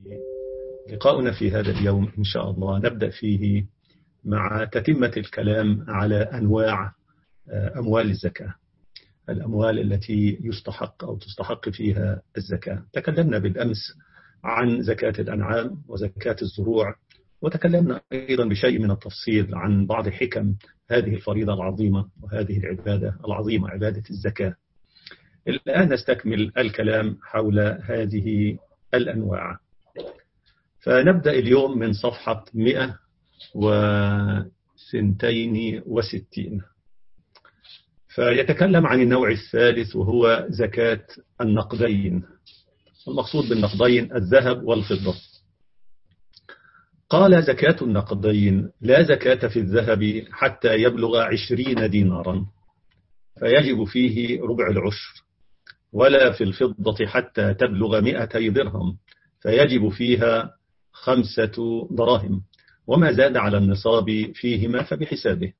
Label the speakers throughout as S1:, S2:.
S1: لقاؤنا في هذا اليوم إن شاء الله نبدأ فيه مع تتمة الكلام على أنواع أموال الزكاة، الأموال التي يستحق أو تستحق فيها الزكاة. تكلمنا بالأمس عن زكاة الأنعام وزكاة الزروع، وتكلمنا أيضا بشيء من التفصيل عن بعض حكم هذه الفريضة العظيمة وهذه العبادة العظيمة، عبادة الزكاة. الآن نستكمل الكلام حول هذه الأنواع، فنبدأ اليوم من صفحة 162. فيتكلم عن النوع الثالث وهو زكاة النقدين. المقصود بالنقدين الذهب والفضة. قال: زكاة النقدين لا زكاة في الذهب حتى يبلغ 20 دينارا فيجب فيه ربع العشر، ولا في الفضة حتى تبلغ 200 درهم فيجب فيها 5 دراهم، وما زاد على النصاب فيهما فبحسابه.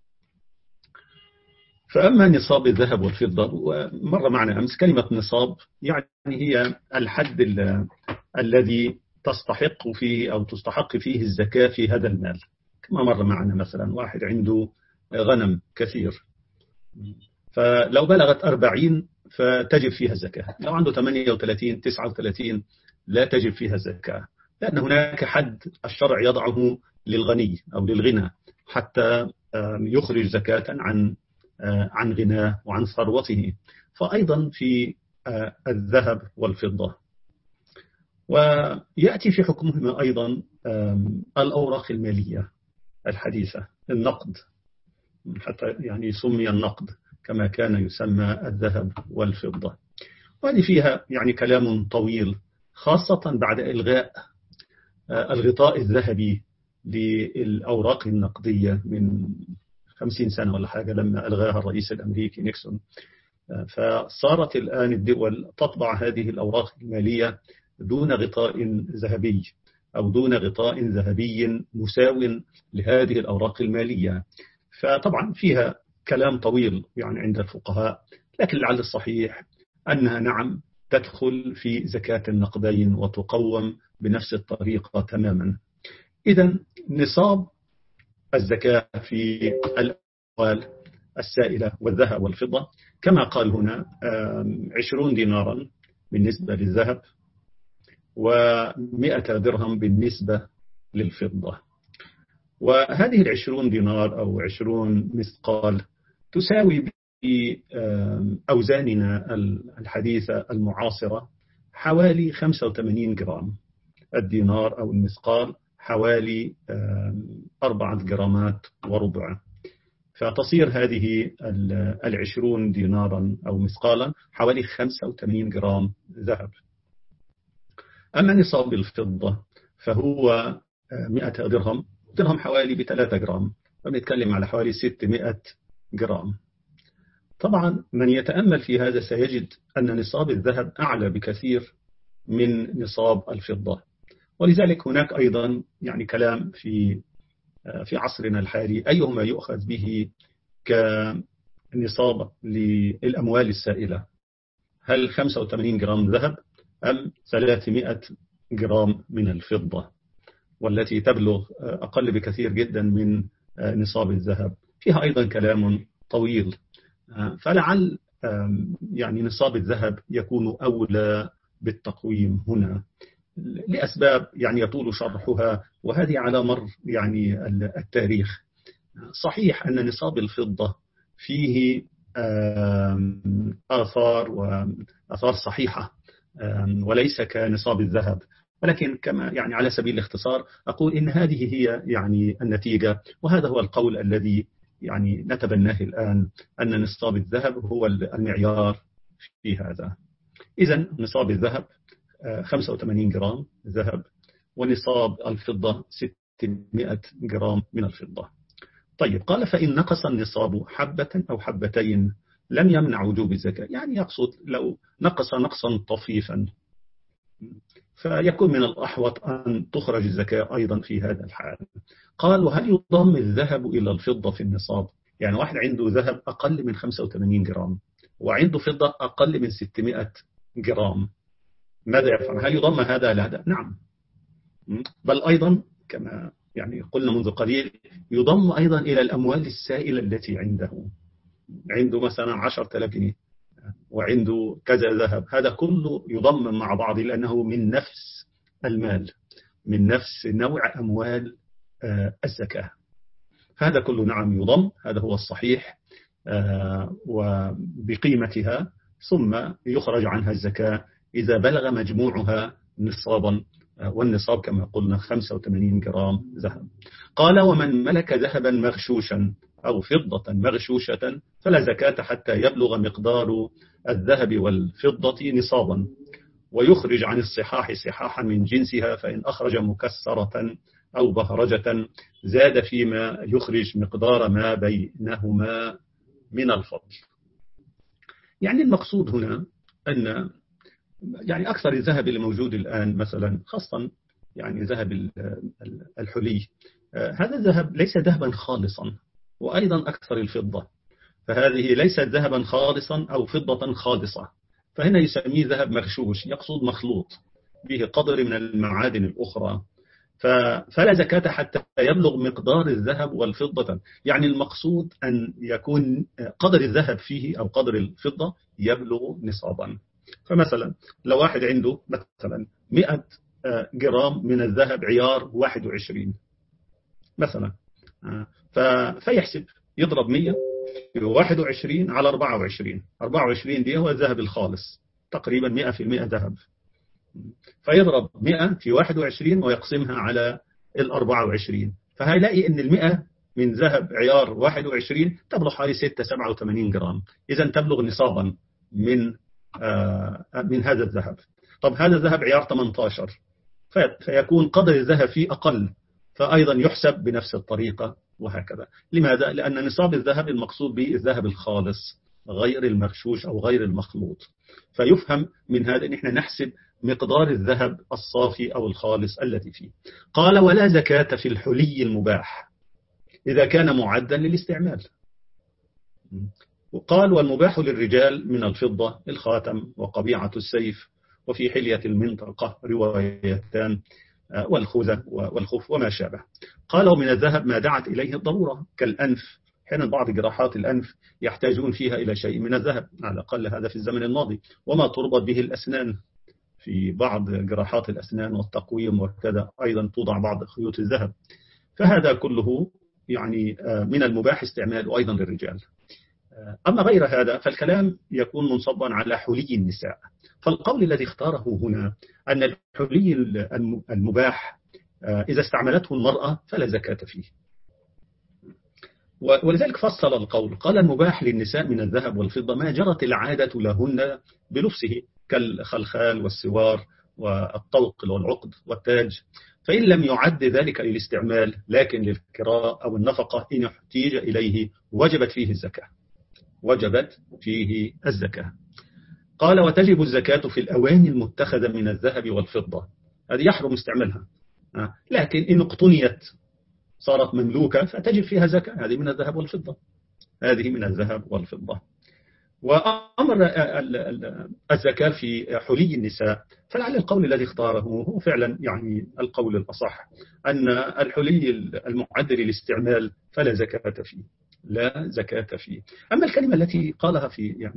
S1: فأما نصاب الذهب والفضة، ومر معنا أمس كلمة نصاب يعني هي الحد الذي تستحق فيه أو تستحق فيه الزكاة في هذا المال. كما مر معنا مثلا واحد عنده غنم كثير، فلو بلغت 40 فتجب فيها الزكاة، لو عنده 38 39 لا تجب فيها الزكاة، لأن هناك حد الشرع يضعه للغني أو للغنى حتى يخرج زكاة عن غناه وعن ثروته. فأيضا في الذهب والفضة. ويأتي في حكمهما أيضا الأوراق المالية الحديثة، النقد، حتى يعني سمي النقد كما كان يسمى الذهب والفضة. وهذه فيها يعني كلام طويل، خاصة بعد إلغاء الغطاء الذهبي للأوراق النقدية من 50 سنة ولا حاجة، لما ألغاها الرئيس الأمريكي نيكسون. فصارت الآن الدول تطبع هذه الأوراق المالية دون غطاء ذهبي أو دون غطاء ذهبي مساو لهذه الأوراق المالية. فطبعا فيها كلام طويل يعني عند الفقهاء، لكن لعل الصحيح أنها نعم تدخل في زكاة النقدين وتقوم بنفس الطريقة تماما. إذن نصاب الزكاة في الأموال السائلة والذهب والفضة كما قال هنا 20 دينارا بالنسبة للذهب، و100 درهم بالنسبة للفضة. وهذه 20 دينار أو 20 مثقال تساوي بأوزاننا الحديثة المعاصرة حوالي 85 جرام. الدينار أو المثقال حوالي 4 جرامات وربع، فتصير هذه 20 دينارا أو مثقالا حوالي 85 جرام ذهب. أما نصاب الفضة فهو 100 درهم، درهم حوالي ب3 جرام، فبنتكلم على حوالي 600 جرام. طبعا من يتأمل في هذا سيجد أن نصاب الذهب أعلى بكثير من نصاب الفضة، ولذلك هناك أيضا يعني كلام في عصرنا الحالي أيهما يؤخذ به كنصاب للأموال السائلة، هل 85 جرام ذهب أم 300 جرام من الفضة، والتي تبلغ أقل بكثير جدا من نصاب الذهب. فيها أيضا كلام طويل، فلعل يعني نصاب الذهب يكون أولى بالتقويم هنا لأسباب يعني يطول شرحها، وهذه على مر يعني التاريخ. صحيح أن نصاب الفضة فيه آثار صحيحة وليس كنصاب الذهب، ولكن كما يعني على سبيل الاختصار أقول إن هذه هي يعني النتيجة، وهذا هو القول الذي يعني نتبناه الآن، أن نصاب الذهب هو المعيار في هذا. إذن نصاب الذهب 85 جرام ذهب، ونصاب الفضة 600 جرام من الفضة. طيب، قال: فإن نقص النصاب حبة أو حبتين لم يمنع وجوب الزكاة. يعني يقصد لو نقص نقصا طفيفا فيكون من الأحوط أن تخرج الزكاة أيضا في هذا الحال. قال: وهل يضم الذهب إلى الفضة في النصاب؟ يعني واحد عنده ذهب أقل من 85 جرام وعنده فضة أقل من 600 جرام، ماذا يفعل؟ هل يضم هذا إلى هذا؟ نعم، بل أيضا كما يعني قلنا منذ قليل يضم أيضا إلى الأموال السائلة التي عنده مثلا 10,000 جنيه وعنده كذا ذهب، هذا كله يضم مع بعض لأنه من نفس المال، من نفس نوع أموال الزكاة. هذا كله نعم يضم، هذا هو الصحيح، وبقيمتها، ثم يخرج عنها الزكاة إذا بلغ مجموعها نصابا، والنصاب كما قلنا 85 جرام ذهب. قال ومن ملك ذهبا مغشوشا أو فضة مغشوشة فلا زكاة حتى يبلغ مقدار الذهب والفضة نصابا، ويخرج عن الصحاح صحاحا من جنسها، فإن أخرج مكسرة أو بهرجة زاد فيما يخرج مقدار ما بينهما من الفضل. يعني المقصود هنا أن يعني أكثر الذهب اللي موجود الآن مثلا، خاصة يعني ذهب الحلي، هذا الذهب ليس ذهبا خالصا، وأيضا أكثر الفضة، فهذه ليست ذهبا خالصا أو فضة خالصة، فهنا يسميه ذهب مغشوش، يقصد مخلوط به قدر من المعادن الأخرى، فلا زكاة حتى يبلغ مقدار الذهب والفضة. يعني المقصود أن يكون قدر الذهب فيه أو قدر الفضة يبلغ نصابا. فمثلا لو واحد عنده مثلا 100 جرام من الذهب عيار 21 مثلا، فيحسب يضرب 100 في 21 على 24، 24 دي هو الذهب الخالص تقريبا 100% ذهب، فيضرب 100 في 21 ويقسمها على 24، فهيلاقي ان 100 من ذهب عيار 21 تبلغ حوالي 87 جرام، إذا تبلغ نصابا من هذا الذهب. طب هذا الذهب عيار 18 فيكون قدر الذهب فيه أقل، فأيضا يحسب بنفس الطريقة وهكذا. لماذا؟ لأن نصاب الذهب المقصود به الذهب الخالص غير المغشوش أو غير المخلوط، فيفهم من هذا أن احنا نحسب مقدار الذهب الصافي أو الخالص الذي فيه. قال ولا زكاة في الحلي المباح إذا كان معدا للاستعمال. وقال والمباح للرجال من الفضة الخاتم وقبيعة السيف، وفي حلية المنطقة روايتان، والخوذة والخف وما شابه. قال ومن الذهب ما دعت إليه الضرورة كالأنف، حين بعض جراحات الأنف يحتاجون فيها إلى شيء من الذهب، على الأقل هذا في الزمن الماضي، وما تربط به الأسنان، في بعض جراحات الأسنان والتقويم وكذا أيضا توضع بعض خيوط الذهب، فهذا كله يعني من المباح استعمال وأيضا للرجال. أما غير هذا فالكلام يكون منصبا على حلي النساء، فالقول الذي اختاره هنا أن الحلي المباح إذا استعملته المرأة فلا زكاة فيه، ولذلك فصل القول، قال المباح للنساء من الذهب والفضة ما جرت العادة لهن بلبسه كالخلخال والسوار والطوق والعقد والتاج، فإن لم يعد ذلك للاستعمال لكن للكراء أو النفقة إن احتيج إليه وجبت فيه الزكاة، وجبت فيه الزكاة. قال وتجب الزكاة في الأواني المتخذة من الذهب والفضة، هذه يحرم استعمالها، لكن إن اقتنيت صارت مملوكة فتجب فيها زكاة، هذه من الذهب والفضة، هذه من الذهب والفضة. وأمر الزكاة في حلي النساء، فلعل القول الذي اختاره هو فعلا يعني القول الأصح، أن الحلي المعد للاستعمال فلا زكاة فيه، لا زكاة فيه. أما الكلمة التي قالها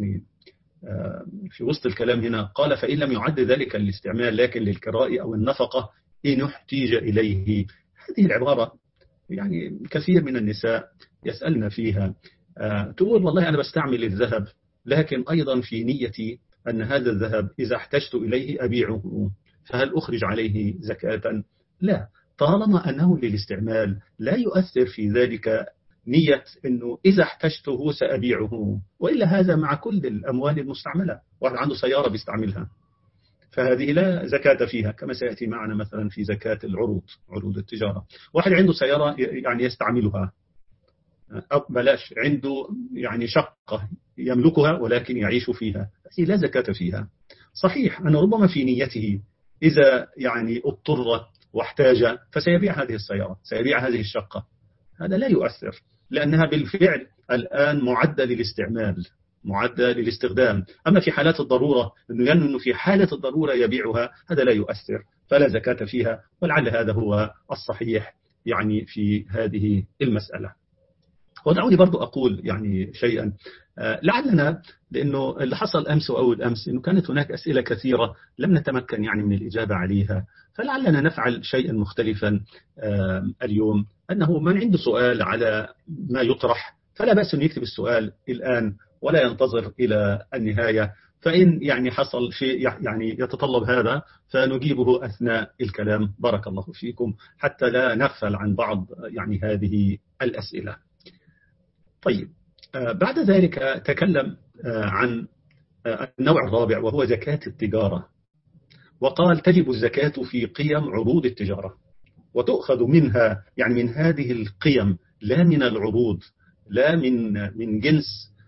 S1: في وسط الكلام هنا، قال فإن لم يعد ذلك للاستعمال لكن للكراء أو النفقة إن احتيج إليه، هذه العبارة يعني كثير من النساء يسألنا فيها، تقول والله أنا بستعمل الذهب لكن أيضا في نيتي أن هذا الذهب إذا احتجت إليه أبيعه، فهل أخرج عليه زكاة؟ لا، طالما أنه للاستعمال لا يؤثر في ذلك نية أنه إذا احتجته سأبيعه، وإلا هذا مع كل الأموال المستعملة، واحد عنده سيارة بيستعملها فهذه لا زكاة فيها، كما سيأتي معنا مثلا في زكاة عروض التجارة. واحد عنده سيارة يعني يستعملها، أو بلاش عنده يعني شقة يملكها ولكن يعيش فيها، هذه لا زكاة فيها. صحيح أنه ربما في نيته إذا يعني اضطر واحتاج فسيبيع هذه السيارة، سيبيع هذه الشقة، هذا لا يؤثر لأنها بالفعل الآن معدة للاستعمال، معدة للاستخدام. أما في حالات الضرورة أنه في حالة الضرورة يبيعها، هذا لا يؤثر، فلا زكاة فيها، ولعل هذا هو الصحيح يعني في هذه المسألة. ودعوني برضو أقول يعني شيئا، لعلنا، لأنه اللي حصل أمس وأول أمس أنه كانت هناك أسئلة كثيرة لم نتمكن يعني من الإجابة عليها، فلعلنا نفعل شيئا مختلفا اليوم، أنه من عنده سؤال على ما يطرح فلا بأس أن يكتب السؤال الآن ولا ينتظر إلى النهاية، فإن يعني حصل شيء يعني يتطلب هذا فنجيبه أثناء الكلام. بارك الله فيكم، حتى لا نغفل عن بعض يعني هذه الأسئلة. طيب، بعد ذلك تكلم عن النوع الرابع وهو زكاة التجارة، وقال تجب الزكاة في قيم عروض التجارة، وتؤخذ منها يعني من هذه القيم، لا من العروض، لا من جنس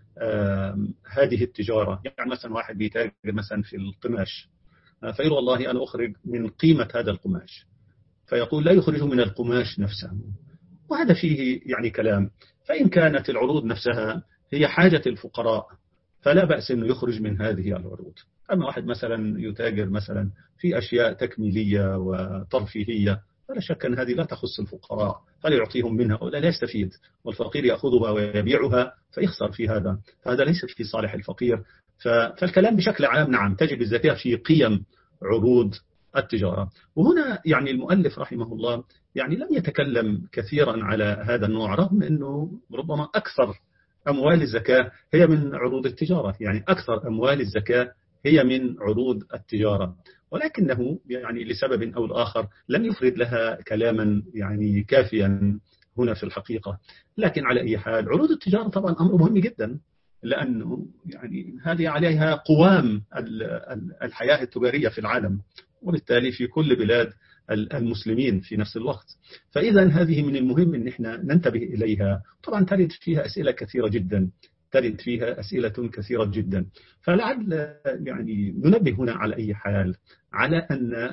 S1: هذه التجارة. يعني مثلا واحد بيتاجر مثلا في القماش، فيقول والله أنا أخرج من قيمة هذا القماش، فيقول لا يخرج من القماش نفسه، وهذا فيه يعني كلام. فإن كانت العروض نفسها هي حاجة الفقراء فلا بأس أنه يخرج من هذه العروض. أما واحد مثلا يتاجر مثلا في أشياء تكميلية وترفيهية فلا شك أن هذه لا تخص الفقراء، فلا يعطيهم منها ولا يستفيد، والفقير يأخذها ويبيعها فيخسر في هذا، فهذا ليس في صالح الفقير. فالكلام بشكل عام نعم تجب الزكاة في قيم عروض التجارة. وهنا يعني المؤلف رحمه الله يعني لم يتكلم كثيرا على هذا النوع، رغم أنه ربما أكثر أموال الزكاة هي من عروض التجارة، يعني أكثر أموال الزكاة هي من عروض التجارة، ولكنه يعني لسبب أو الآخر لم يفرد لها كلاما يعني كافيا هنا في الحقيقة. لكن على أي حال عروض التجارة طبعا أمر مهم جدا، لأنه يعني هذه عليها قوام الحياة التجارية في العالم، وبالتالي في كل بلاد المسلمين في نفس الوقت. فإذا هذه من المهم أن احنا ننتبه إليها. طبعا ترد فيها أسئلة كثيرة جدا، ترد فيها أسئلة كثيرة جدا، فلعل يعني ننبه هنا على أي حال على أن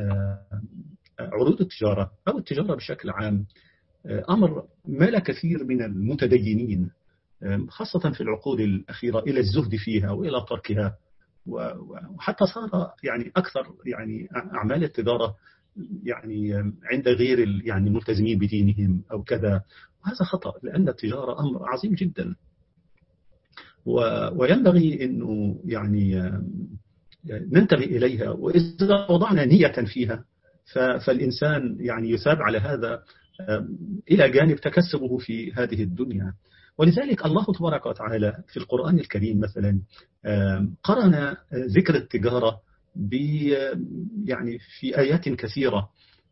S1: عروض التجارة أو التجارة بشكل عام أمر مال كثير من المتدينين خاصة في العقود الأخيرة إلى الزهد فيها وإلى تركها، وحتى صار يعني أكثر يعني أعمال التجارة يعني عند غير يعني الملتزمين بدينهم أو كذا، وهذا خطأ، لأن التجارة أمر عظيم جدا، وينبغي أنه يعني ننتبه إليها، وإذا وضعنا نية فيها فالإنسان يعني يثاب على هذا إلى جانب تكسبه في هذه الدنيا. ولذلك الله تبارك وتعالى في القرآن الكريم مثلا قرن ذكر التجارة يعني في آيات كثيرة.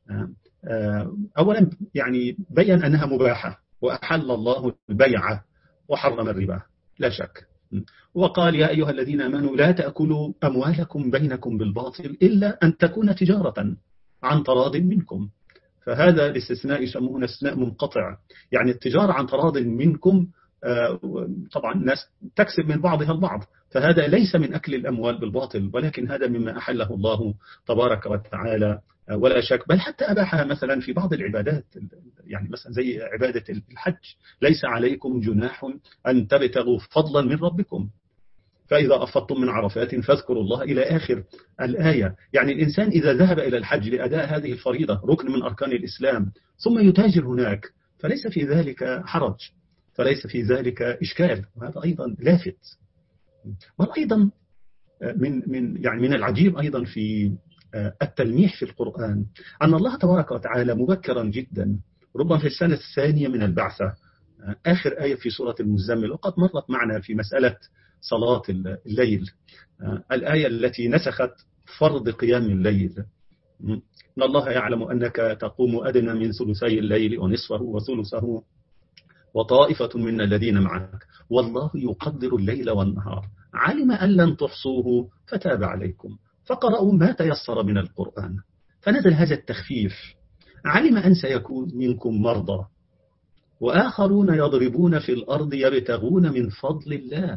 S1: أولا يعني بيّن أنها مباحة، وأحل الله البيع وحرم الربا لا شك، وقال يا أيها الذين آمنوا لا تأكلوا أموالكم بينكم بالباطل إلا أن تكون تجارة عن تراض منكم. فهذا الاستثناء يسمونه استثناء منقطع، يعني التجارة عن تراض منكم. طبعا الناس تكسب من بعضها البعض، فهذا ليس من أكل الأموال بالباطل، ولكن هذا مما أحله الله تبارك وتعالى ولا شك. بل حتى أباحها مثلا في بعض العبادات، يعني مثلا زي عبادة الحج، ليس عليكم جناح أن تبتغوا فضلا من ربكم فإذا أفضتم من عرفات فاذكروا الله إلى آخر الآية. يعني الإنسان إذا ذهب إلى الحج لأداء هذه الفريضة ركن من أركان الإسلام ثم يتاجر هناك فليس في ذلك حرج، فليس في ذلك إشكال، وهذا أيضا لافت. وأيضا من العجيب أيضا في التلميح في القرآن أن الله تبارك وتعالى مبكرا جدا، ربما في السنة الثانية من البعثة، آخر آية في سورة المزمل، وقد مرت معنا في مسألة صلاة الليل، الآية التي نسخت فرض قيام الليل، إن الله يعلم أنك تقوم أدنى من ثلثي الليل ونصفه وثلثه وطائفة من الذين معك والله يقدر الليل والنهار علم أن لن تحصوه فتاب عليكم فقرأوا ما تيسر من القرآن. فنزل هذا التخفيف، علم أن سيكون منكم مرضى وآخرون يضربون في الأرض يبتغون من فضل الله،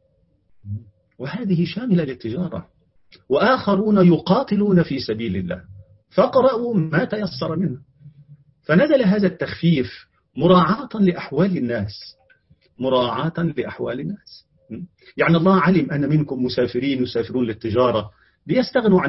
S1: وهذه شاملة للتجارة، وآخرون يقاتلون في سبيل الله فقرأوا ما تيسر منه. فنزل هذا التخفيف مراعاة لأحوال الناس، مراعاة لأحوال الناس. يعني الله علم أن منكم مسافرين يسافرون للتجارة ليستغنوا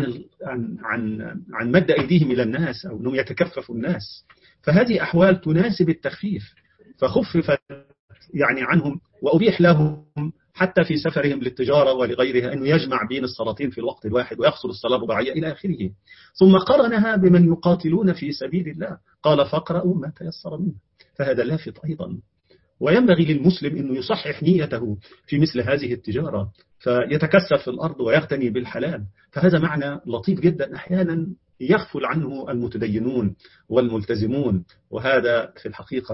S1: عن مد أيديهم إلى الناس أو أنهم يتكففوا الناس. فهذه أحوال تناسب التخفيف، فخففت يعني عنهم وأبيح لهم حتى في سفرهم للتجارة ولغيرها أنه يجمع بين الصلاتين في الوقت الواحد ويقصر الصلاة الرباعية إلى آخره. ثم قرنها بمن يقاتلون في سبيل الله، قال فاقرأوا ما تيسر منه، فهذا لافت أيضا. وينبغي للمسلم أنه يصحح نيته في مثل هذه التجارة، فيتكسر في الأرض ويغتني بالحلال. فهذا معنى لطيف جدا أحيانا يغفل عنه المتدينون والملتزمون، وهذا في الحقيقة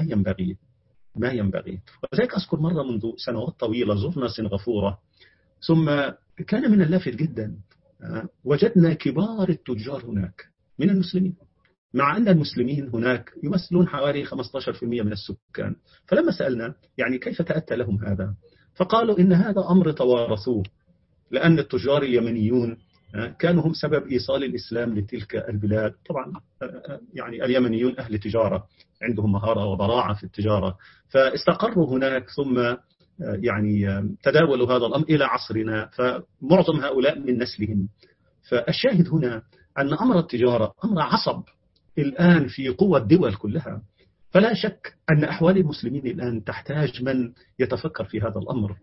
S1: ما ينبغي. وذلك أذكر مرة منذ سنوات طويلة زرنا سنغافورة، ثم كان من اللافت جدا وجدنا كبار التجار هناك من المسلمين، مع أن المسلمين هناك يمثلون حوالي 15% من السكان. فلما سألنا يعني كيف تأتى لهم هذا، فقالوا إن هذا أمر توارثوه، لأن التجار اليمنيون كانوا هم سبب إيصال الإسلام لتلك البلاد. طبعا يعني اليمنيون أهل تجارة، عندهم مهارة وبراعة في التجارة، فاستقروا هناك، ثم يعني تداولوا هذا الأمر إلى عصرنا، فمعظم هؤلاء من نسلهم. فالشاهد هنا أن أمر التجارة أمر عصب الآن في قوة الدول كلها. فلا شك أن أحوال المسلمين الآن تحتاج من يتفكر في هذا الأمر،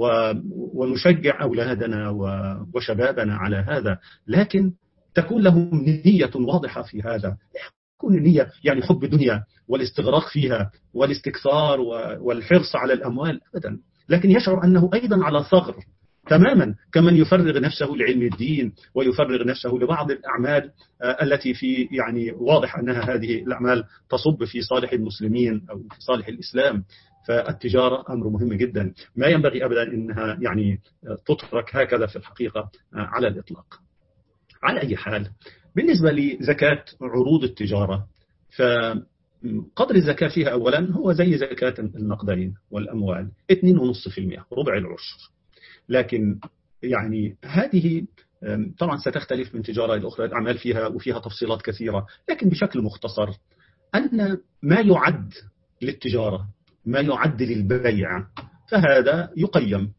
S1: ونشجع أولادنا وشبابنا على هذا، لكن تكون لهم نية واضحة في هذا. تكون النية يعني حب الدنيا والاستغراق فيها والاستكثار والحرص على الأموال أبدا، لكن يشعر أنه أيضا على ثغر تماما، كمن يفرغ نفسه لعلم الدين ويفرغ نفسه لبعض الأعمال التي في يعني واضح أنها هذه الأعمال تصب في صالح المسلمين أو في صالح الإسلام. فالتجارة أمر مهم جدا، ما ينبغي أبدا أنها يعني تترك هكذا في الحقيقة على الإطلاق. على أي حال، بالنسبة لزكاة عروض التجارة، فقدر الزكاة فيها أولا هو زي زكاة النقدين والأموال 2.5%، ربع العشر. لكن يعني هذه طبعا ستختلف من تجارة إلى أخرى، الأعمال فيها وفيها تفصيلات كثيرة، لكن بشكل مختصر أن ما يعد للتجارة، ما يعد للبيع، فهذا يقيم،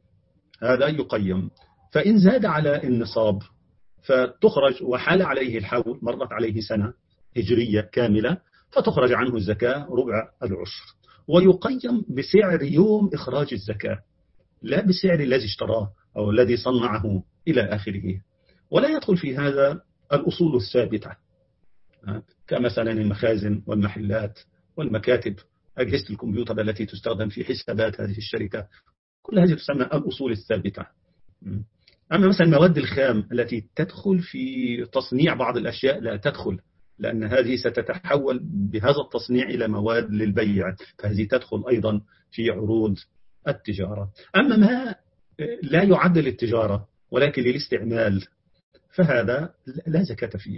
S1: فإن زاد على النصاب فتخرج، وحال عليه الحول، مرت عليه سنة هجرية كاملة، فتخرج عنه الزكاة ربع العشر، ويقيم بسعر يوم إخراج الزكاة، لا بسعر الذي اشتراه أو الذي صنعه إلى آخره. ولا يدخل في هذا الأصول الثابتة كمثلا المخازن والمحلات والمكاتب، أجهزة الكمبيوتر التي تستخدم في حسابات هذه الشركة، كل هذه تسمى الأصول الثابتة. أما مثلا المواد الخام التي تدخل في تصنيع بعض الأشياء لا تدخل، لأن هذه ستتحول بهذا التصنيع إلى مواد للبيع، فهذه تدخل أيضا في عروض التجارة. أما ما لا يعد للتجارة ولكن للاستعمال فهذا لا زكاة فيه.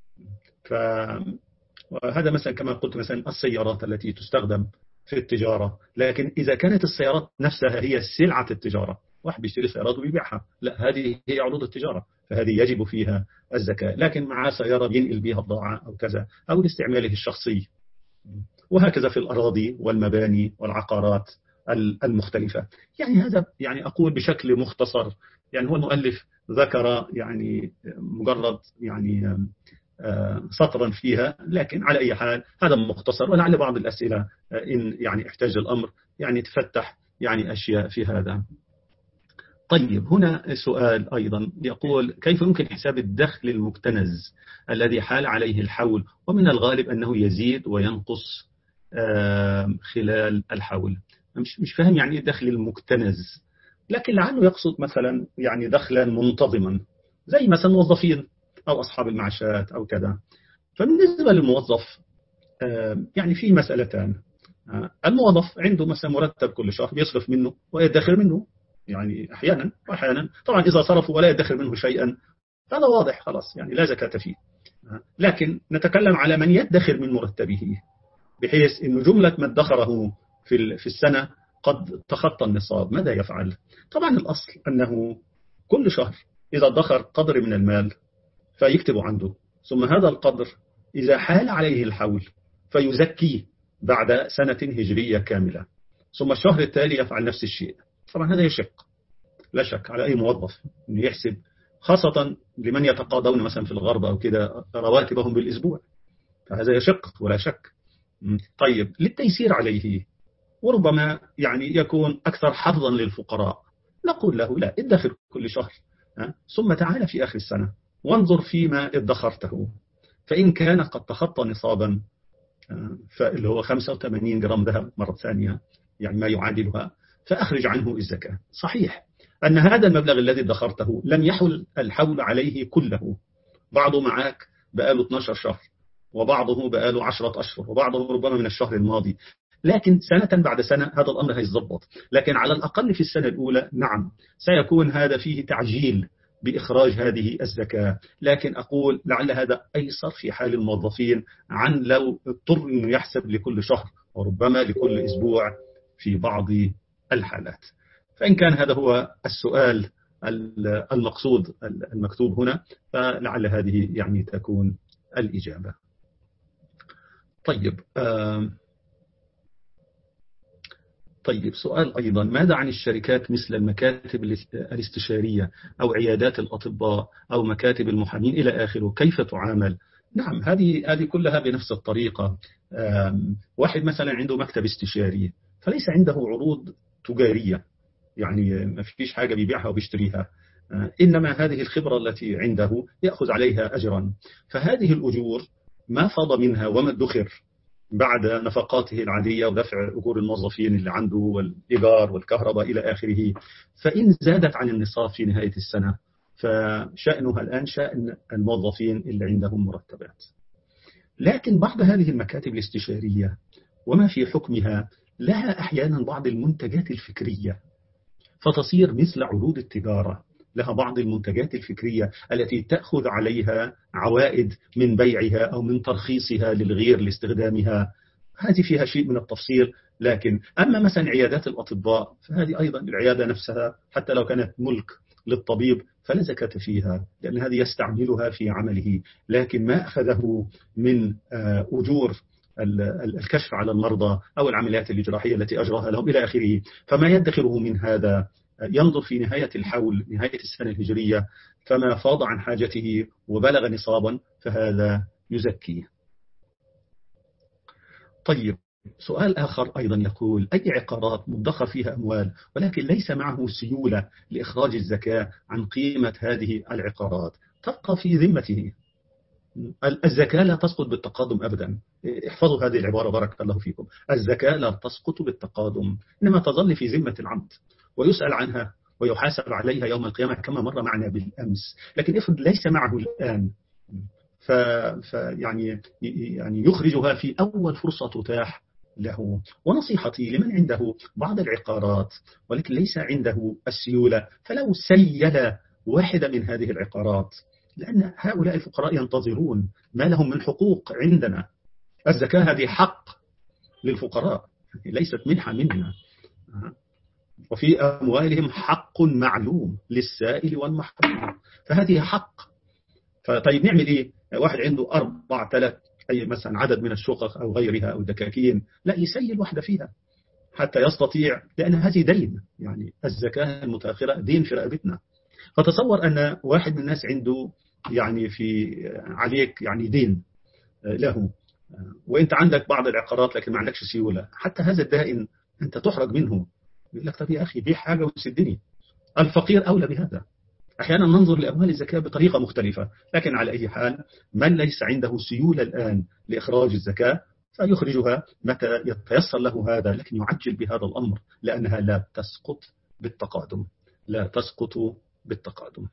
S1: فهذا مثلا كما قلت، مثلا السيارات التي تستخدم في التجارة، لكن إذا كانت السيارات نفسها هي سلعة التجارة، واحد بيشتري سيارات ويبيعها، لا، هذه هي عروض التجارة، فهذه يجب فيها الزكاة. لكن مع سيارة بينقل بها بضاعة أو كذا أو لاستعماله الشخصي، وهكذا في الأراضي والمباني والعقارات المختلفة. يعني هذا يعني أقول بشكل مختصر، يعني هو المؤلف ذكر يعني مجرد يعني سطرا فيها، لكن على أي حال هذا مختصر، ولعل بعض الأسئلة إن يعني احتاج الأمر يعني تفتح يعني أشياء في هذا. طيب، هنا سؤال أيضا يقول: كيف يمكن حساب الدخل المكتنز الذي حال عليه الحول ومن الغالب أنه يزيد وينقص خلال الحول؟ مش فاهم يعني إيه دخل المكتنز، لكن لعله يقصد مثلا يعني دخلا منتظما زي مثلا موظفين أو أصحاب المعاشات أو كذا. فبالنسبة للموظف يعني في مسألتان. الموظف عنده مثلا مرتب كل شهر بيصرف منه ويدخر منه، يعني أحيانا وأحيانا. طبعا إذا صرفوا ولا يدخر منه شيئا هذا واضح خلاص، يعني لا زكاة فيه. لكن نتكلم على من يدخر من مرتبه، بحيث أن جملة ما ادخره في السنة قد تخطى النصاب، ماذا يفعل؟ طبعا الأصل أنه كل شهر إذا ادخر قدر من المال فيكتب عنده، ثم هذا القدر إذا حال عليه الحول فيزكيه بعد سنة هجرية كاملة، ثم الشهر التالي يفعل نفس الشيء. طبعا هذا يشق، لا شك على أي موظف أن يحسب خاصة لمن يتقاضون مثلا في الغرب أو كده رواتبهم بالأسبوع، فهذا يشق ولا شك. طيب للتيسير عليه، وربما يعني يكون أكثر حظا للفقراء، نقول له لا، ادخر كل شهر، ثم تعال في آخر السنة وانظر فيما ادخرته، فإن كان قد تخطى نصابا اللي هو 85 جرام ذهب مرة ثانية، يعني ما يعادلها، فأخرج عنه الزكاة. صحيح أن هذا المبلغ الذي ادخرته لم يحل الحول عليه كله، بعضه معك بقاله 12 شهر، وبعضه بقاله 10 أشهر، وبعضه ربما من الشهر الماضي، لكن سنة بعد سنة هذا الأمر هيتظبط. لكن على الأقل في السنة الأولى نعم سيكون هذا فيه تعجيل بإخراج هذه الزكاة، لكن أقول لعل هذا أيسر في حال الموظفين عن لو اضطر أنه يحسب لكل شهر وربما لكل أسبوع في بعض الحالات. فإن كان هذا هو السؤال المقصود المكتوب هنا، فلعل هذه يعني تكون الإجابة. طيب سؤال أيضا، ماذا عن الشركات مثل المكاتب الاستشارية أو عيادات الأطباء أو مكاتب المحامين إلى آخره، كيف تعامل؟ نعم هذه كلها بنفس الطريقة. واحد مثلا عنده مكتب استشاري فليس عنده عروض تجارية، يعني ما فيش حاجة بيبيعها وبيشتريها، إنما هذه الخبرة التي عنده يأخذ عليها أجرا، فهذه الأجور ما فاض منها وما ادخر بعد نفقاته العادية ودفع أجور الموظفين اللي عنده والإيجار والكهرباء إلى آخره، فإن زادت عن النصاب في نهاية السنة فشأنها الآن شأن الموظفين اللي عندهم مرتبات. لكن بعض هذه المكاتب الاستشارية وما في حكمها لها أحيانا بعض المنتجات الفكرية، فتصير مثل عروض التجارة، لها بعض المنتجات الفكرية التي تأخذ عليها عوائد من بيعها أو من ترخيصها للغير لاستخدامها، هذه فيها شيء من التفصيل. لكن أما مثلا عيادات الأطباء فهذه أيضا العيادة نفسها حتى لو كانت ملك للطبيب فلا زكاة فيها، لأن هذه يستعملها في عمله، لكن ما أخذه من أجور الكشف على المرضى أو العمليات الجراحية التي أجراها لهم إلى آخره، فما يدخره من هذا ينظر في نهاية الحول، نهاية السنة الهجرية، فما فاض عن حاجته وبلغ نصابا فهذا يزكيه. طيب سؤال آخر أيضا يقول، أي عقارات مدخر فيها أموال ولكن ليس معه سيولة لإخراج الزكاة عن قيمة هذه العقارات تبقى في ذمته؟ الزكاة لا تسقط بالتقادم أبدا، احفظوا هذه العبارة بارك الله فيكم، الزكاة لا تسقط بالتقادم، إنما تظل في ذمة العبد ويسأل عنها ويحاسب عليها يوم القيامة كما مر معنا بالأمس. لكن افرض ليس معه الآن، يعني يخرجها في أول فرصة تتاح له. ونصيحتي لمن عنده بعض العقارات ولكن ليس عنده السيولة، فلو سيل واحدة من هذه العقارات، لأن هؤلاء الفقراء ينتظرون ما لهم من حقوق عندنا. الزكاة هذه حق للفقراء ليست منحة منا، وفي أموالهم حق معلوم للسائل والمحروم، فهذه حق. فطيب نعمل إيه؟ واحد عنده 4-3 أي مثلا عدد من الشقق أو غيرها أو الدكاكين، لا يسيل واحدة فيها حتى يستطيع، لأن هذه دين، يعني الزكاة المتأخرة دين في رقبتنا. فتصور أن واحد من الناس عنده يعني في عليك يعني دين له، وانت عندك بعض العقارات لكن ما عندكش سيولة، حتى هذا الدائن انت تحرج منه، يقول لك طب يا اخي بيع حاجة وسدني. الفقير اولى بهذا. احيانا ننظر لاموال الزكاة بطريقة مختلفة، لكن على اي حال من ليس عنده سيولة الان لاخراج الزكاة فيخرجها متى يتيسر له هذا، لكن يعجل بهذا الامر لانها لا تسقط بالتقادم، لا تسقط بالتقادم.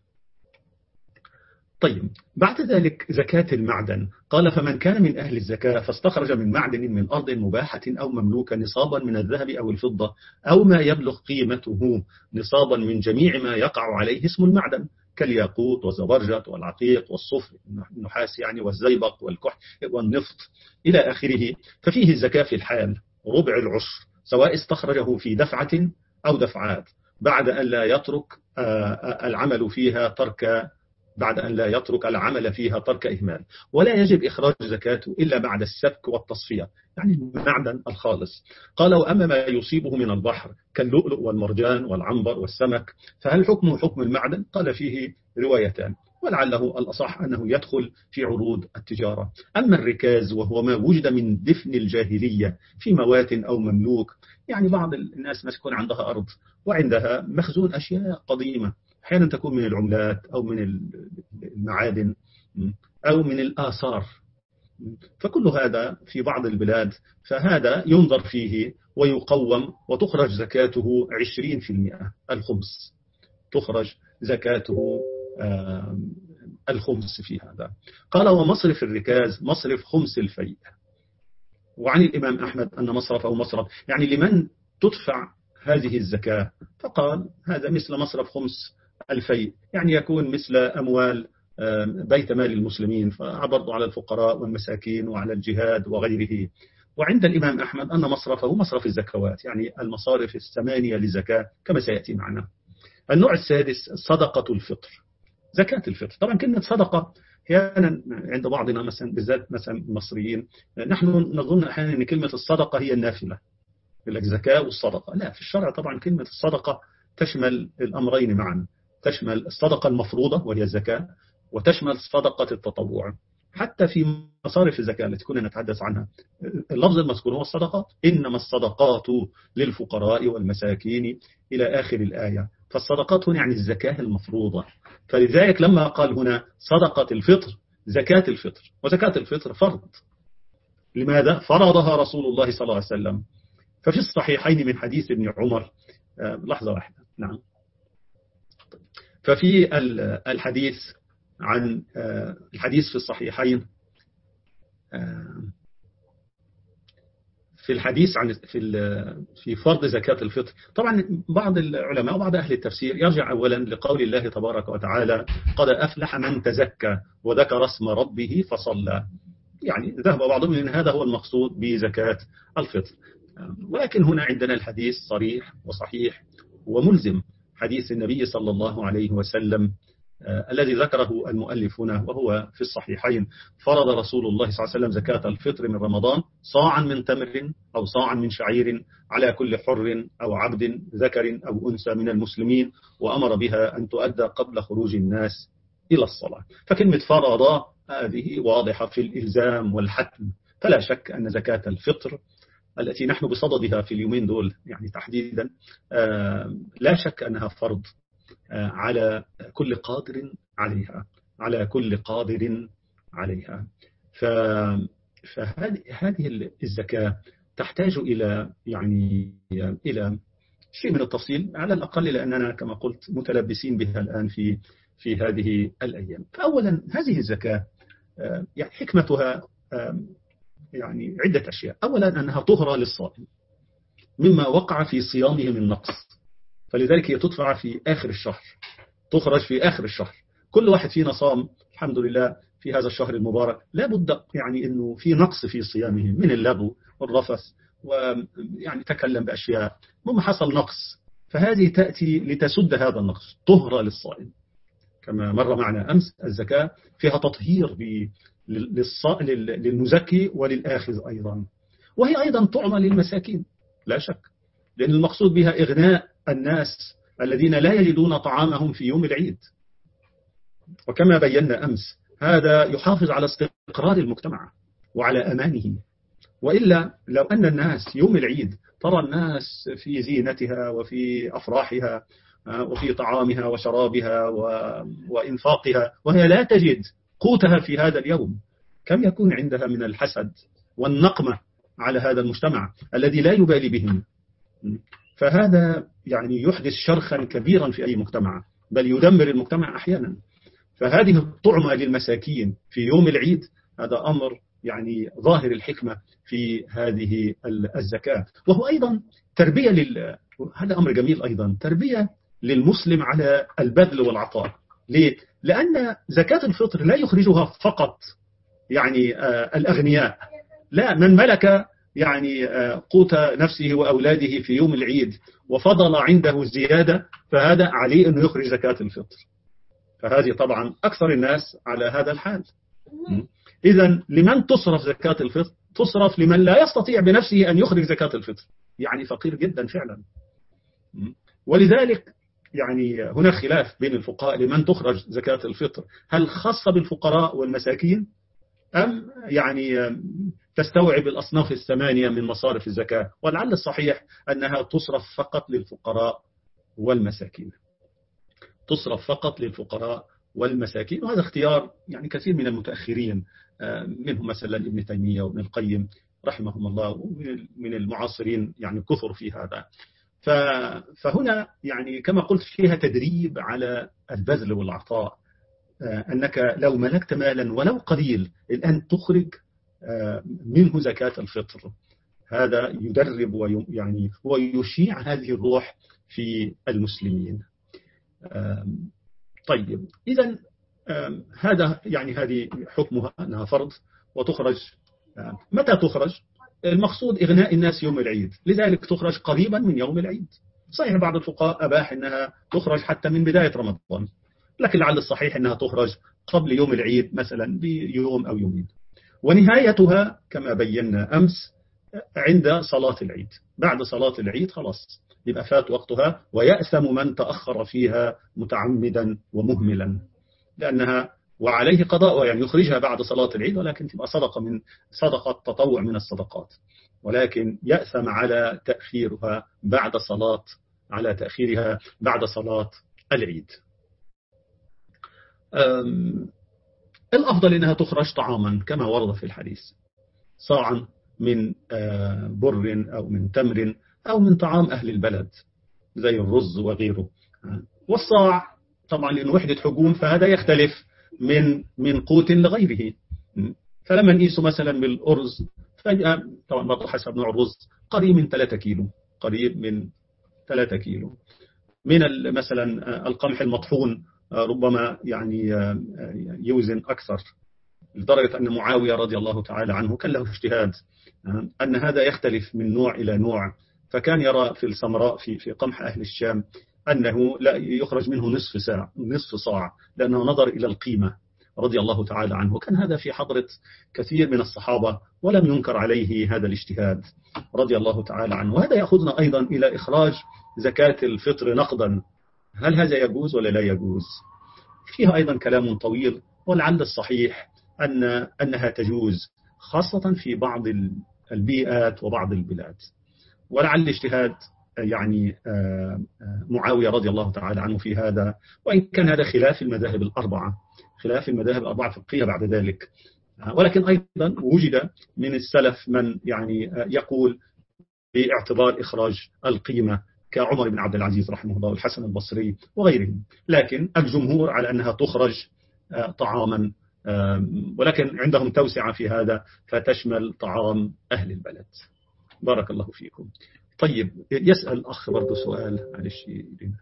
S1: طيب بعد ذلك زكاة المعدن، قال فمن كان من أهل الزكاة فاستخرج من معدن من أرض مباحة أو مملوكة نصابا من الذهب أو الفضة أو ما يبلغ قيمته نصابا من جميع ما يقع عليه اسم المعدن كالياقوت والزبرجد والعقيق والصفر النحاس يعني والزيبق والكحل والنفط إلى آخره، ففيه الزكاة في الحال ربع العشر، سواء استخرجه في دفعة أو دفعات، بعد أن لا يترك العمل فيها ترك بعد أن لا يترك العمل فيها ترك إهمال. ولا يجب إخراج زكاته إلا بعد السبك والتصفية، يعني المعدن الخالص. قال: وأما ما يصيبه من البحر كاللؤلؤ والمرجان والعنبر والسمك فهل حكمه حكم المعدن؟ قال: فيه روايتان، ولعله الأصح أنه يدخل في عروض التجارة. أما الركاز وهو ما وجد من دفن الجاهلية في موات أو مملوك، يعني بعض الناس ما تكون عندها أرض وعندها مخزون أشياء قديمة، أحيانا تكون من العملات أو من المعادن أو من الآثار، فكل هذا في بعض البلاد، فهذا ينظر فيه ويقوم وتخرج زكاته 20%، الخمس، تخرج زكاته الخمس في هذا. قال: ومصرف الركاز مصرف خمس الفيء. وعن الإمام أحمد أن مصرفه مصرف، يعني لمن تدفع هذه الزكاة، فقال: هذا مثل مصرف خمس الفيء، يعني يكون مثل أموال بيت مال المسلمين، فعبرض على الفقراء والمساكين وعلى الجهاد وغيره. وعند الإمام أحمد أن مصرفه مصرف الزكوات، يعني المصارف الثمانية للزكاة كما سيأتي معنا. النوع السادس صدقة الفطر، زكاة الفطر. طبعا كلمة صدقة أحيانا عند بعضنا مثلا، بالذات مثلا المصريين، نحن نظن أحيانا أن كلمة الصدقة هي النافلة، الزكاة والصدقة. لا، في الشرع طبعا كلمة الصدقة تشمل الأمرين معا، تشمل الصدقة المفروضة وهي الزكاة، وتشمل صدقة التطوع. حتى في مصارف الزكاة التي كنا نتحدث عنها، اللفظ المذكور هو الصدقات، إنما الصدقات للفقراء والمساكين إلى آخر الآية. فالصدقات هنا يعني الزكاة المفروضة، فلذلك لما قال هنا صدقة الفطر، زكاة الفطر، وزكاة الفطر فرض. لماذا؟ فرضها رسول الله صلى الله عليه وسلم. ففي الصحيحين من حديث ابن عمر، لحظة واحدة، نعم. ففي الحديث عن الحديث في الصحيحين، في الحديث عن في فرض زكاة الفطر. طبعا بعض العلماء وبعض أهل التفسير يرجع أولا لقول الله تبارك وتعالى: قد أفلح من تزكى وذكر اسم ربه فصلى. يعني ذهب بعضهم أن هذا هو المقصود بزكاة الفطر، ولكن هنا عندنا الحديث صريح وصحيح وملزم، حديث النبي صلى الله عليه وسلم الذي ذكره المؤلف هنا وهو في الصحيحين: فرض رسول الله صلى الله عليه وسلم زكاة الفطر من رمضان صاعا من تمر أو صاعا من شعير على كل حر أو عبد ذكر أو أنثى من المسلمين، وأمر بها أن تؤدى قبل خروج الناس إلى الصلاة. فكلمة فرض هذه واضحة في الإلزام والحتم، فلا شك أن زكاة الفطر التي نحن بصددها في اليومين دول يعني تحديدا، لا شك أنها فرض على كل قادر عليها، على كل قادر عليها. فهذه الزكاة تحتاج إلى يعني إلى شيء من التفصيل على الأقل، لأننا كما قلت متلبسين بها الآن في هذه الأيام. فأولا هذه الزكاة يعني حكمتها يعني عدة أشياء. أولا أنها طهرة للصائم مما وقع في صيامه من نقص، فلذلك هي تدفع في آخر الشهر، تخرج في آخر الشهر. كل واحد فينا صام الحمد لله في هذا الشهر المبارك، لا بد يعني أنه في نقص في صيامه من اللغو والرفث، ويعني تكلم بأشياء، مما حصل نقص، فهذه تأتي لتسد هذا النقص، طهرة للصائم. كما مر معنا أمس، الزكاة فيها تطهير للمزكي وللآخذ أيضا، وهي أيضا طعمة للمساكين لا شك، لأن المقصود بها إغناء الناس الذين لا يجدون طعامهم في يوم العيد. وكما بينا أمس هذا يحافظ على استقرار المجتمع وعلى أمانه، وإلا لو أن الناس يوم العيد ترى الناس في زينتها وفي أفراحها وفي طعامها وشرابها وإنفاقها وهي لا تجد قوتها في هذا اليوم، كم يكون عندها من الحسد والنقمة على هذا المجتمع الذي لا يبالي بهم. فهذا يعني يحدث شرخا كبيرا في أي مجتمع، بل يدمر المجتمع أحيانا. فهذه الطعمة للمساكين في يوم العيد هذا أمر يعني ظاهر الحكمة في هذه الزكاة، وهو أيضا تربية هذا أمر جميل أيضا، تربية للمسلم على البذل والعطاء. ليه؟ لأن زكاة الفطر لا يخرجها فقط يعني الأغنياء، لا، من ملك يعني قوت نفسه وأولاده في يوم العيد وفضل عنده الزيادة، فهذا عليه أنه يخرج زكاة الفطر. فهذه طبعا أكثر الناس على هذا الحال. إذن لمن تصرف زكاة الفطر؟ تصرف لمن لا يستطيع بنفسه أن يخرج زكاة الفطر، يعني فقير جدا فعلا. ولذلك يعني هناك خلاف بين الفقهاء لمن تخرج زكاة الفطر، هل خاصة بالفقراء والمساكين أم يعني تستوعب الأصناف الثمانية من مصارف الزكاة؟ ولعل الصحيح أنها تصرف فقط للفقراء والمساكين، تصرف فقط للفقراء والمساكين. وهذا اختيار يعني كثير من المتأخرين، منهم مثلا ابن تيمية وابن القيم رحمهم الله، ومن المعاصرين يعني كثر في هذا. فهنا يعني كما قلت فيها تدريب على البذل والعطاء، أنك لو ملكت مالا ولو قليل الآن تخرج منه زكاة الفطر. هذا يدرب ويعني ويشيع هذه الروح في المسلمين. طيب إذن هذا يعني هذه حكمها أنها فرض وتخرج. متى تخرج؟ المقصود إغناء الناس يوم العيد، لذلك تخرج قريبا من يوم العيد. صحيح بعض الفقهاء أباح أنها تخرج حتى من بداية رمضان، لكن لعل الصحيح أنها تخرج قبل يوم العيد مثلا بيوم أو يومين. ونهايتها كما بينا أمس عند صلاة العيد، بعد صلاة العيد خلاص يبقى فات وقتها، ويأثم من تأخر فيها متعمدا ومهملا، لأنها وعليه قضاء، يعني يخرجها بعد صلاة العيد ولكن تبقى صدقة تطوع من الصدقات، ولكن يأثم على تأخيرها بعد صلاة العيد. الأفضل أنها تخرج طعاما كما ورد في الحديث، صاعا من بر أو من تمر أو من طعام أهل البلد زي الرز وغيره. والصاع طبعا لأنه وحدة حجوم فهذا يختلف من قوت لغيره. فلما نقيسه مثلا بالأرز فجأة طبعا برضه حسب نوع الرز قريب من 3 كيلو. من مثلا القمح المطحون ربما يعني يوزن أكثر، لدرجة أن معاوية رضي الله تعالى عنه كان له اجتهاد أن هذا يختلف من نوع إلى نوع، فكان يرى في السمراء في قمح أهل الشام أنه لا يخرج منه نصف صاع، لأنه نظر إلى القيمة رضي الله تعالى عنه، وكان هذا في حضرة كثير من الصحابة ولم ينكر عليه هذا الاجتهاد رضي الله تعالى عنه. وهذا يأخذنا أيضا إلى إخراج زكاة الفطر نقدا، هل هذا يجوز ولا لا يجوز؟ فيها أيضا كلام طويل، ولعل الصحيح أنها تجوز خاصة في بعض البيئات وبعض البلاد، ولعل اجتهاد يعني معاوية رضي الله تعالى عنه في هذا، وإن كان هذا خلاف المذاهب الأربعة فقهية بعد ذلك. ولكن أيضا وجد من السلف من يعني يقول باعتبار إخراج القيمة كعمر بن عبد العزيز رحمه الله والحسن البصري وغيرهم، لكن الجمهور على أنها تخرج طعاما، ولكن عندهم توسعة في هذا فتشمل طعام أهل البلد. بارك الله فيكم. طيب يسأل أخ برضو سؤال معلش لنا.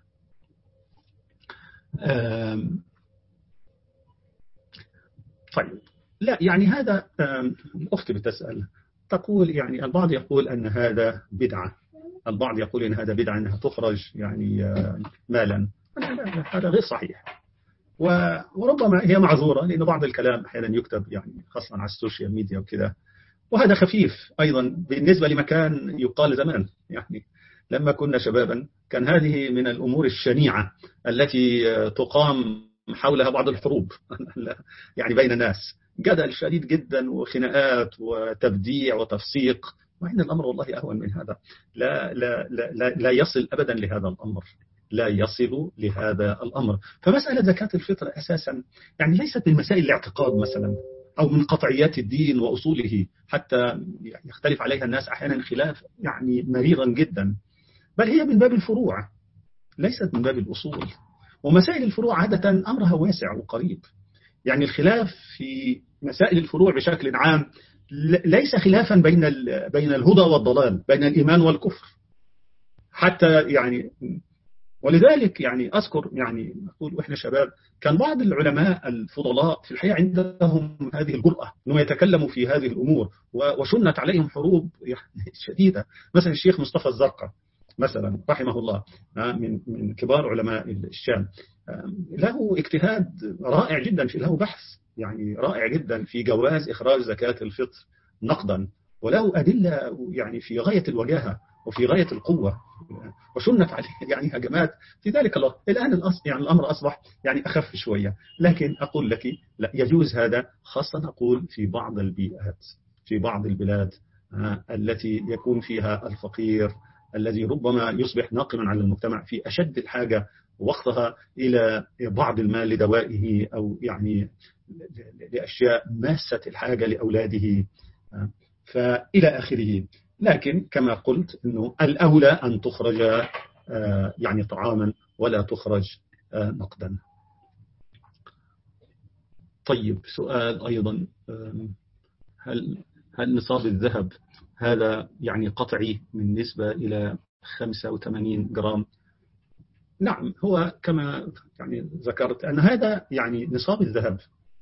S1: طيب لا يعني هذا أختي بتسأل تقول يعني البعض يقول أن هذا بدعة، البعض يقول أن هذا بدعة أنها تخرج يعني مالا، هذا غير صحيح، وربما هي معذورة لأن بعض الكلام أحيانا يكتب يعني خاصة على السوشيال ميديا وكذا، وهذا خفيف أيضا بالنسبة لما كان يقال زمان. يعني لما كنا شبابا كان هذه من الأمور الشنيعة التي تقام حولها بعض الحروب يعني بين الناس، جدل شديد جدا وخناقات وتبديع وتفسيق، وإن الأمر والله أهون من هذا. لا يصل أبدا لهذا الأمر. فمسألة زكاة الفطر أساسا يعني ليست من مسائل الاعتقاد مثلا أو من قطعيات الدين وأصوله، حتى يختلف عليها الناس أحيانا خلاف يعني مريرا جدا، بل هي من باب الفروع ليست من باب الأصول. ومسائل الفروع عادة أمرها واسع وقريب، يعني الخلاف في مسائل الفروع بشكل عام ليس خلافا بين الهدى والضلال، بين الإيمان والكفر حتى يعني. ولذلك يعني أذكر يعني أقول وإحنا شباب كان بعض العلماء الفضلاء في الحقيقة عندهم هذه الجرأة أنهم يتكلموا في هذه الأمور، وشنت عليهم حروب يعني شديدة. مثلا الشيخ مصطفى الزرقاء مثلا رحمه الله من كبار علماء الشام، له اجتهاد رائع جدا، له بحث يعني رائع جدا في جواز إخراج زكاة الفطر نقدا، وله أدلة يعني في غاية الوجاهة وفي غاية القوة، وشنت عليه يعني هجمات في ذلك الوقت. الآن يعني الأمر أصبح يعني أخف شوية، لكن أقول لك لا يجوز هذا، خاصة أقول في بعض البيئات، في بعض البلاد التي يكون فيها الفقير الذي ربما يصبح ناقما على المجتمع في أشد الحاجة وقتها إلى بعض المال لدوائه أو يعني لأشياء ماسة الحاجة لأولاده فإلى آخره. لكن كما قلت أنه الأولى أن تخرج يعني طعاما ولا تخرج نقدا. طيب سؤال أيضا، هل نصاب الذهب هذا يعني قطعي بالنسبة إلى 85 جرام؟ نعم، هو كما يعني ذكرت أن هذا يعني نصاب الذهب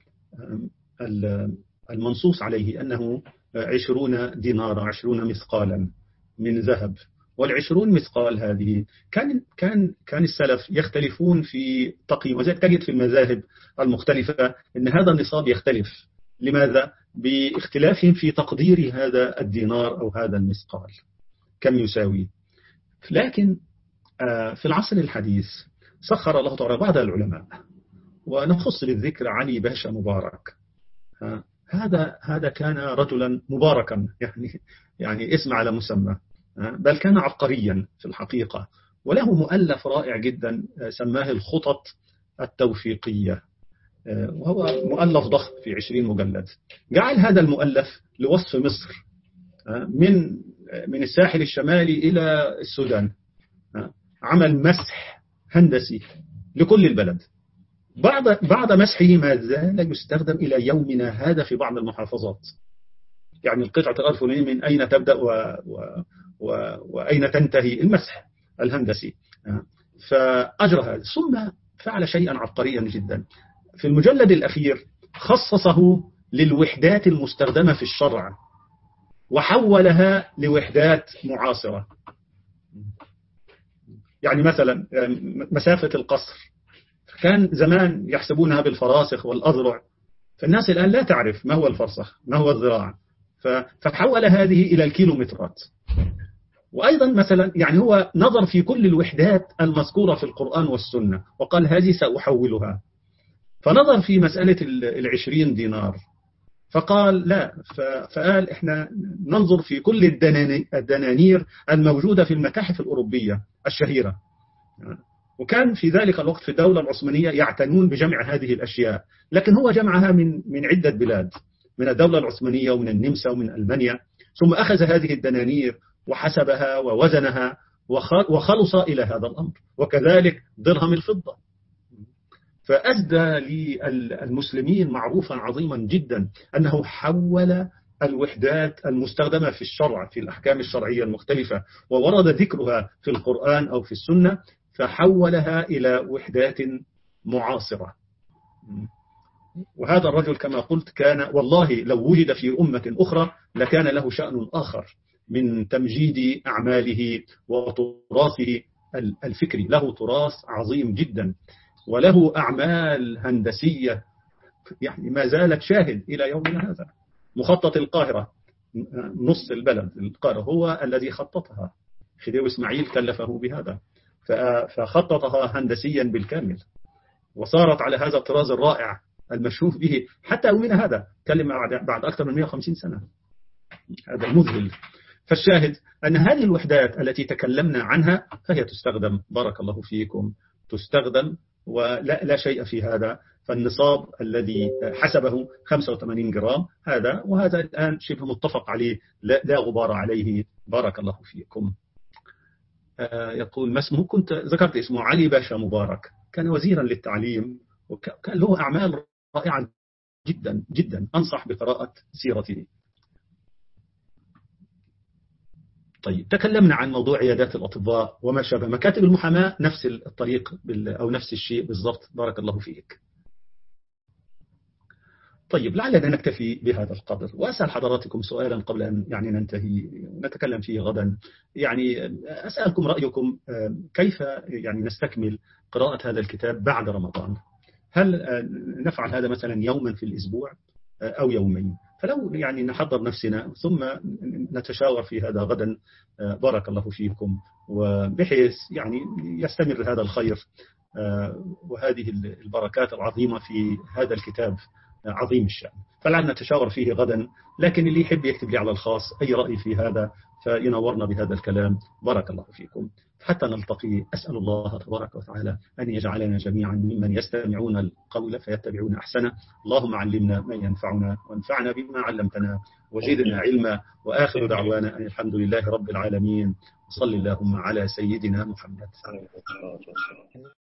S1: المنصوص عليه أنه 20 دينار 20 مثقالا من ذهب. والعشرون مثقال هذه كان السلف يختلفون في تقييم، وذلك تجد في المذاهب المختلفة أن هذا النصاب يختلف. لماذا؟ باختلافهم في تقدير هذا الدينار أو هذا المثقال كم يساوي. لكن في العصر الحديث سخر الله تعالى بعض العلماء، ونخص بالذكر علي باشا مبارك. هذا كان رجلا مباركا، يعني اسم على مسمى، بل كان عبقريا في الحقيقة، وله مؤلف رائع جدا سماه الخطط التوفيقية، وهو مؤلف ضخم في 20 مجلد. جعل هذا المؤلف لوصف مصر من الساحل الشمالي إلى السودان، عمل مسح هندسي لكل البلد. بعد مسحه ما زال يستخدم إلى يومنا هذا في بعض المحافظات، يعني القطعة الأرض من أين تبدأ وأين تنتهي المسح الهندسي. فأجرى هذا، ثم فعل شيئا عبقريا جدا. في المجلد الأخير خصصه للوحدات المستخدمة في الشرع وحولها لوحدات معاصرة. يعني مثلا مسافة القصر كان زمان يحسبونها بالفراسخ والأذرع، فالناس الآن لا تعرف ما هو الفرسخ ما هو الذراع، فحول هذه إلى الكيلومترات. وأيضا مثلا يعني هو نظر في كل الوحدات المذكورة في القرآن والسنة وقال هذه سأحولها. فنظر في مسألة 20 دينار فقال لا، فقال احنا ننظر في كل الدنانير الموجودة في المتاحف الأوروبية الشهيرة. وكان في ذلك الوقت في الدولة العثمانية يعتنون بجمع هذه الأشياء، لكن هو جمعها من عدة بلاد، من الدولة العثمانية ومن النمسا ومن ألمانيا، ثم أخذ هذه الدنانير وحسبها ووزنها وخلص إلى هذا الأمر. وكذلك درهم الفضة، فأسدى للمسلمين معروفا عظيما جدا أنه حول الوحدات المستخدمة في الشرع في الأحكام الشرعية المختلفة وورد ذكرها في القرآن أو في السنة، فحولها إلى وحدات معاصرة. وهذا الرجل كما قلت كان والله لو وجد في أمة أخرى لكان له شأن آخر من تمجيد أعماله وتراثه الفكري. له تراث عظيم جدا وله أعمال هندسية يعني ما زالت شاهد إلى يومنا هذا. مخطط القاهرة، نص البلد القاهرة هو الذي خططها، خديوي إسماعيل كلفه بهذا، فخططها هندسيا بالكامل، وصارت على هذا الطراز الرائع المشهور به حتى يومنا هذا، كلمة بعد أكثر من 150 سنة. هذا مذهل. فالشاهد أن هذه الوحدات التي تكلمنا عنها فهي تستخدم، بارك الله فيكم، تستخدم ولا شيء في هذا. فالنصاب الذي حسبه 85 جرام هذا، وهذا الآن شبه متفق عليه لا غبار عليه، بارك الله فيكم. يقول ما اسمه؟ كنت ذكرت اسمه علي باشا مبارك، كان وزيرا للتعليم وكان له أعمال رائعة جدا جدا، أنصح بقراءة سيرته. طيب تكلمنا عن موضوع عيادات الأطباء وما شابه. مكاتب المحاماة نفس الطريق أو نفس الشيء بالضبط، بارك الله فيك. طيب لعلنا نكتفي بهذا القدر، وأسأل حضراتكم سؤالا قبل أن يعني ننتهي نتكلم فيه غدا. يعني أسألكم رأيكم كيف يعني نستكمل قراءة هذا الكتاب بعد رمضان؟ هل نفعل هذا مثلا يوما في الأسبوع أو يومين؟ فلو يعني نحضر نفسنا ثم نتشاور في هذا غدا، بارك الله فيكم، وبحيث يعني يستمر هذا الخير وهذه البركات العظيمة في هذا الكتاب عظيم الشأن. فلعلنا نتشاور فيه غدا، لكن اللي يحب يكتب لي على الخاص أي رأي في هذا فينورنا بهذا الكلام. بارك الله فيكم حتى نلتقي. أسأل الله تبارك وتعالى أن يجعلنا جميعا ممن يستمعون القول فيتبعون أحسنه. اللهم علمنا ما ينفعنا وانفعنا بما علمتنا وزدنا علما، وآخر دعوانا أن الحمد لله رب العالمين. صل اللهم على سيدنا محمد.